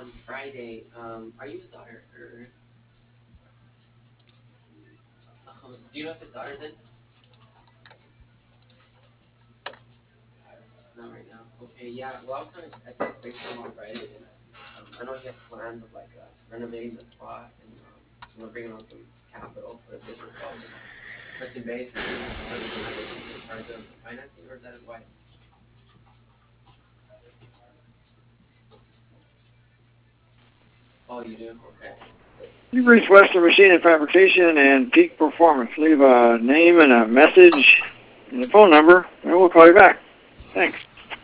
on Friday. Are you his daughter? Or, do you know if his daughter's in? Not right now. Okay, yeah. Well, I was trying to touch base with him on Friday. And, I know he has plans of like renovating the spot and bringing on some capital for the business. So I was just touching base and seeing if he's in charge of the financing, or is that his wife? Oh, you do? Okay. You've reached Western Machine and Fabrication and Peak Performance. Leave a name and a message and a phone number, and we'll call you back. Thanks.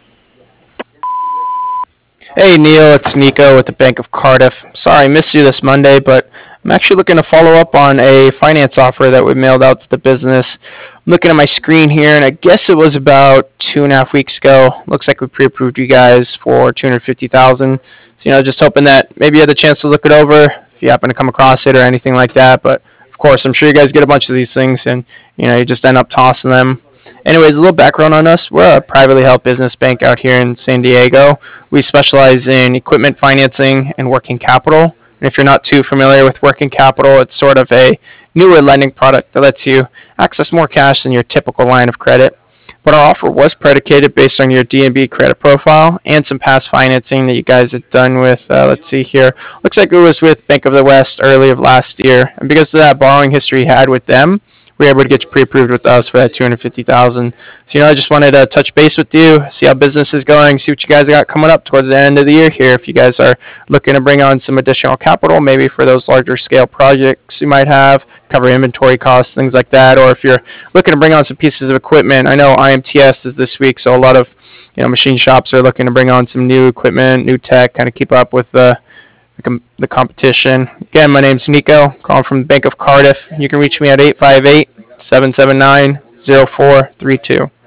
Hey Neil, it's Nico with the Bank of Cardiff. Sorry I missed you this Monday, but I'm actually looking to follow up on a finance offer that we mailed out to the business. I'm looking at my screen here, and I guess it was about 2.5 weeks ago. Looks like we pre-approved you guys for 250,000. So just hoping that maybe you had the chance to look it over if you happen to come across it or anything like that. But of course, I'm sure you guys get a bunch of these things, and you just end up tossing them. Anyways, a little background on us. We're a privately held business bank out here in San Diego. We specialize in equipment financing and working capital. And if you're not too familiar with working capital, it's sort of a newer lending product that lets you access more cash than your typical line of credit. But our offer was predicated based on your D&B credit profile and some past financing that you guys had done with, let's see here, looks like it was with Bank of the West early of last year. And because of that borrowing history you had with them, we were able to get you pre-approved with us for that 250,000. So I just wanted to touch base with you, see how business is going, see what you guys got coming up towards the end of the year here. If you guys are looking to bring on some additional capital, maybe for those larger scale projects you might have, cover inventory costs, things like that, or if you're looking to bring on some pieces of equipment. I know IMTS is this week, so a lot of machine shops are looking to bring on some new equipment, new tech, kind of keep up with the competition. Again, my name's Nico, calling from the Bank of Cardiff. You can reach me at 858-779-0432.